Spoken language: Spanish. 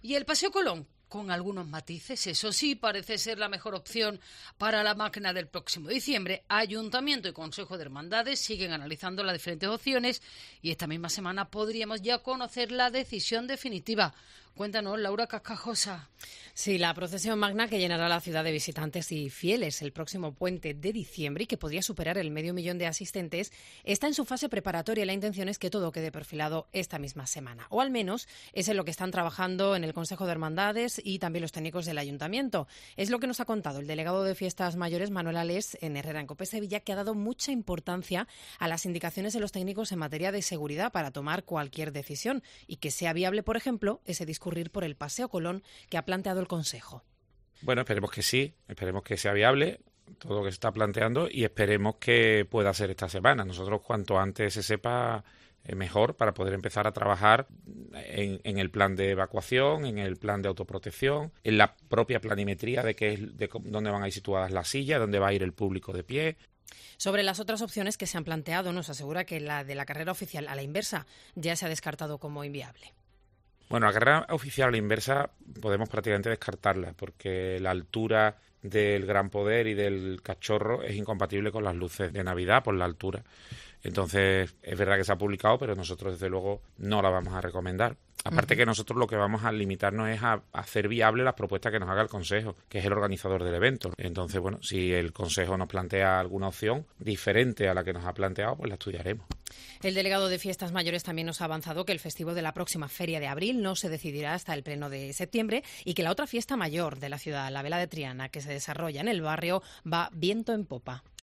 Y el Paseo Colón, con algunos matices, eso sí, parece ser la mejor opción para la Magna del próximo diciembre. Ayuntamiento y Consejo de Hermandades siguen analizando las diferentes opciones y esta misma semana podríamos ya conocer la decisión definitiva. Cuéntanos, Laura Cascajosa. Sí, la procesión magna que llenará la ciudad de visitantes y fieles el próximo puente de diciembre y que podría superar el 500.000 de asistentes está en su fase preparatoria. La intención es que todo quede perfilado esta misma semana. O al menos es en lo que están trabajando en el Consejo de Hermandades y también los técnicos del Ayuntamiento. Es lo que nos ha contado el delegado de Fiestas Mayores, Manuel Alés, en Herrera en COPE Sevilla, que ha dado mucha importancia a las indicaciones de los técnicos en materia de seguridad para tomar cualquier decisión y que sea viable, por ejemplo, ese discurrir por el Paseo Colón que ha planteado el Consejo. Bueno, esperemos que sí, esperemos que sea viable todo lo que se está planteando y esperemos que pueda ser esta semana. Nosotros cuanto antes se sepa mejor para poder empezar a trabajar en el plan de evacuación, en el plan de autoprotección, en la propia planimetría de dónde van a ir situadas las sillas, dónde va a ir el público de pie. Sobre las otras opciones que se han planteado, nos asegura que la de la carrera oficial a la inversa ya se ha descartado como inviable. Bueno, la carrera oficial a la inversa podemos prácticamente descartarla porque la altura del Gran Poder y del Cachorro es incompatible con las luces de Navidad por la altura. Entonces, es verdad que se ha publicado, pero nosotros, desde luego, no la vamos a recomendar. Aparte que nosotros lo que vamos a limitarnos es a hacer viable las propuestas que nos haga el Consejo, que es el organizador del evento. Entonces, bueno, si el Consejo nos plantea alguna opción diferente a la que nos ha planteado, pues la estudiaremos. El delegado de Fiestas Mayores también nos ha avanzado que el festivo de la próxima Feria de Abril no se decidirá hasta el pleno de septiembre y que la otra fiesta mayor de la ciudad, la Vela de Triana, que se desarrolla en el barrio, va viento en popa.